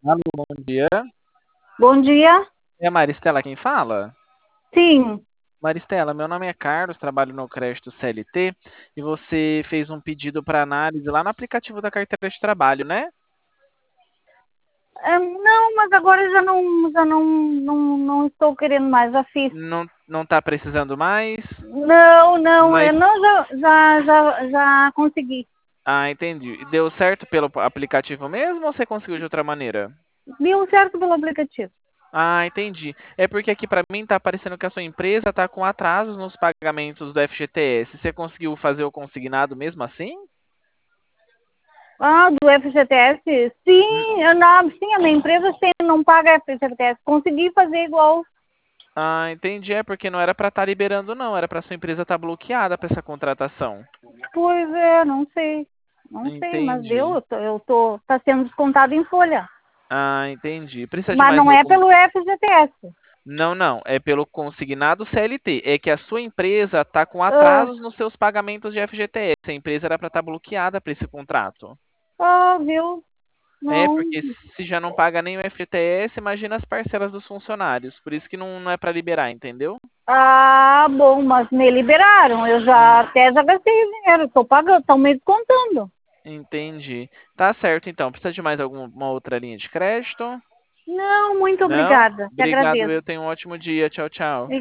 Alô, bom dia. Bom dia. É a Maristela quem fala? Sim. Maristela, meu nome é Carlos, trabalho no Crédito CLT e você fez um pedido para análise lá no aplicativo da carteira de trabalho, né? Não, mas agora já não estou querendo mais, já fiz. Não está precisando mais, Não, não, eu mas não, já consegui. entendi. E deu certo pelo aplicativo mesmo ou você conseguiu de outra maneira? Deu certo pelo aplicativo. Entendi. É porque aqui para mim tá aparecendo que a sua empresa está com atrasos nos pagamentos do FGTS. Você conseguiu fazer o consignado mesmo assim? Ah, do FGTS? Sim, sim, a minha empresa não paga FGTS. Consegui fazer igual. Entendi. É porque não era para estar liberando, não. Era para sua empresa estar bloqueada para essa contratação. Pois é, não sei. Não sei, mas deu. Entendi. Tá sendo descontado em folha. Entendi. Precisa de Mas mais não é algum? pelo FGTS. Não, não. É pelo consignado CLT. É que a sua empresa está com Ah, atrasos nos seus pagamentos de FGTS. A empresa era para estar bloqueada para esse contrato. viu? É, Não. porque se já não paga nem o FGTS, imagina as parcelas dos funcionários. Por isso que não é para liberar, entendeu? Ah, bom, mas me liberaram. Eu já Hum, até já gastei o dinheiro. Estou pagando, estão me descontando. entendi. Tá certo, então. Precisa de mais alguma outra linha de crédito? Não, muito Não? obrigada. Te Obrigado, agradeço. eu tenho um ótimo dia. Tchau, tchau.